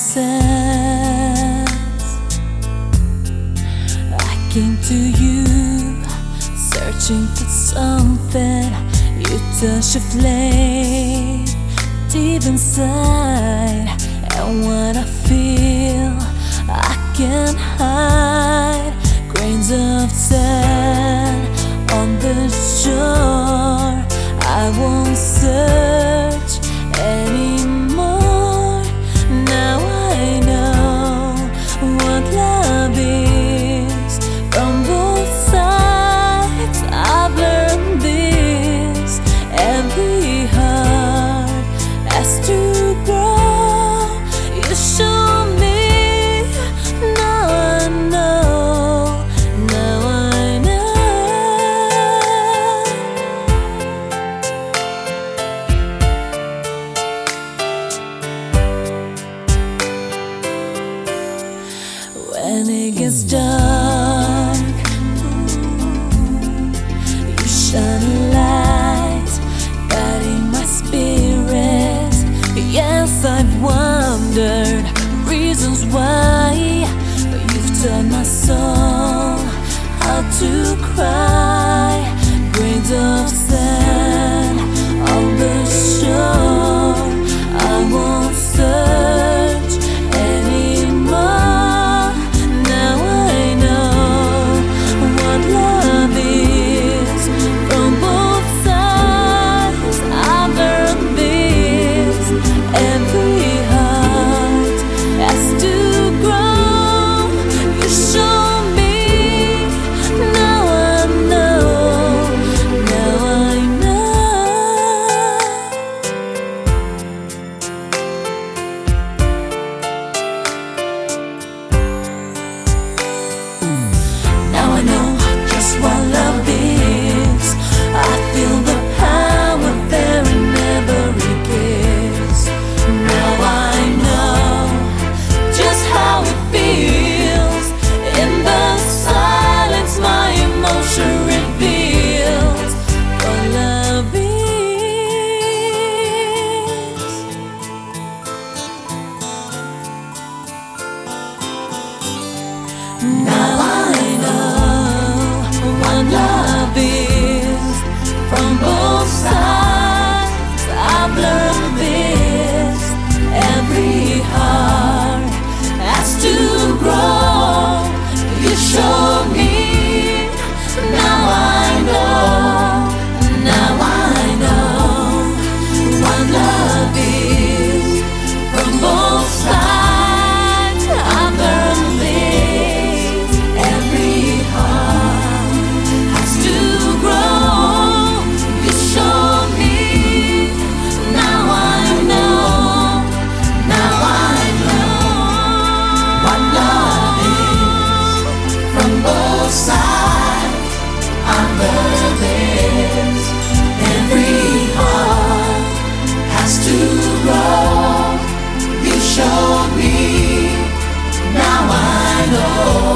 sense. I came to you searching for something. You touch a flame deep inside, and what I feel I can't hide. Grains of sand on the shore, I won't search anymore. Now I know what love is from both sides. I've learned this. Every heart has to grow. You show me. Now I know. Now I know. When it gets dark, you shine a light, guiding my spirit. Yes, I've wondered reasons why, but you've taught my soul how to cry. Grains of sand on the shore, I won't search anymore. Now I know what love is from both sides. I've learned this. Every heart has to grow. You show me. Now I know. Now I know. Now I know just what love is. I feel the power there in every kiss. Now I know just how it feels. In the silence, my emotion reveals what love is. Now I know what love is from both sides. I've learned this. Every heart has to grow. You show me. Now I know. Now I know what love is from both sides. I've learned this. Every heart has to grow. You show me. Now I know. Now I know what love is from both sides. I've learned this. Every heart has to grow. You show me. Now I know.